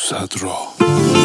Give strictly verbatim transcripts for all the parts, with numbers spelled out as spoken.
صد راه.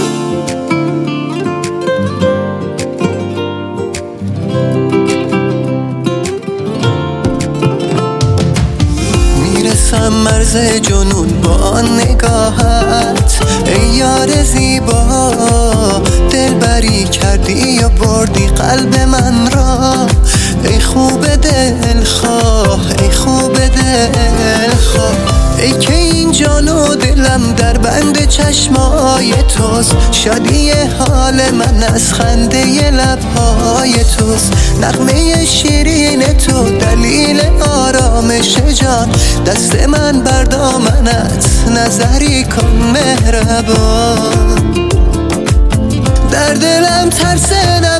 میرسم مرز جنون با آن نگاهت، ای یار زیبا دلبری کردی یا بردی قلب من را. ای خوب دلخواه، ای خوب دلخواه، ای که این جان و دلم در بند چشمای توست. شادی حال من از خنده لبهای توست. نغمه شیرین تو دلیل آرامش جان. دست من بر دامنت نظری کن مهربان. در دلم ترس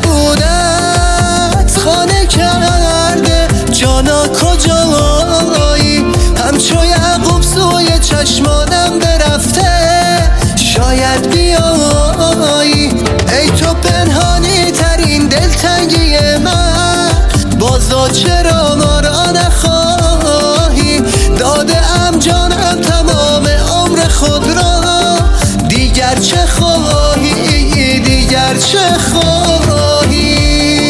نبودت خانه کرده، جانا کجایی؟ همچو یعقوب سوی چشمانم برفته، شاید بیایی. ای تو پنهانی ترین دلتنگی من، بازا چرا ما را نخواهی؟ داده ام جانم تمام عمر خود را، دیگر چه خواهی؟ دیگر چه خواهی؟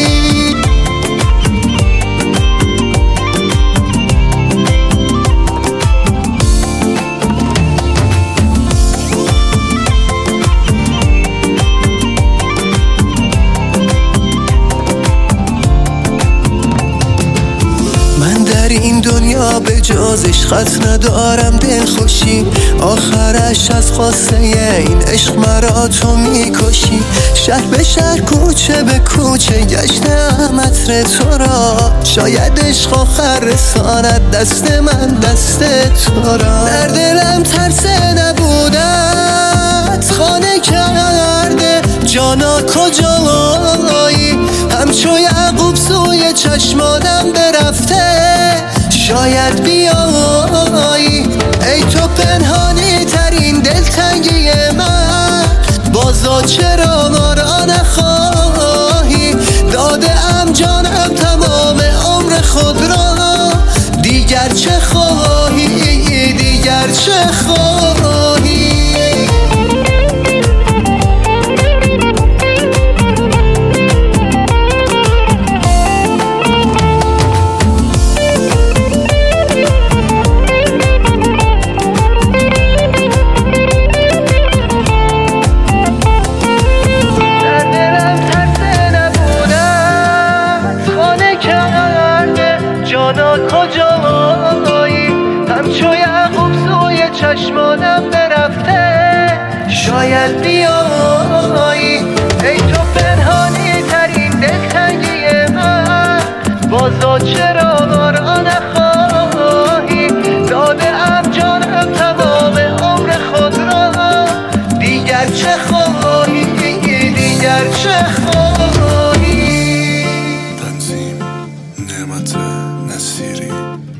این دنیا به جز عشقت ندارم دل خوشی. آخرش از خاصه این عشق مرا تو میکشی. شهر به شهر کوچه به کوچه گشتم عطر تو را، شاید عشق آخر رساند دست من دست تو را. در دلم ترس نبودت خانه کرده، جانا کجایی؟ همچو یعقوب سوی چشمانم برفته، شاید بیایی. ای تو پنهانی ترین دلتنگی من، بازا چرا ما را نخواهی؟ داده ام جانم تمام عمر خود را، دیگر چه خواهی؟ دیگر چه خواهی؟ کجایی؟ همچو یعقوب سوی چشمانم برفته، شاید بیایی. ای تو پنهانی ترین دلتنگی من، بازا چرا ما را نخواهی؟ داده ام جانم تمام عمر خود را، دیگر چه خواهی؟ دیگر چه خواهی؟ تنظیم نعمت نصیری.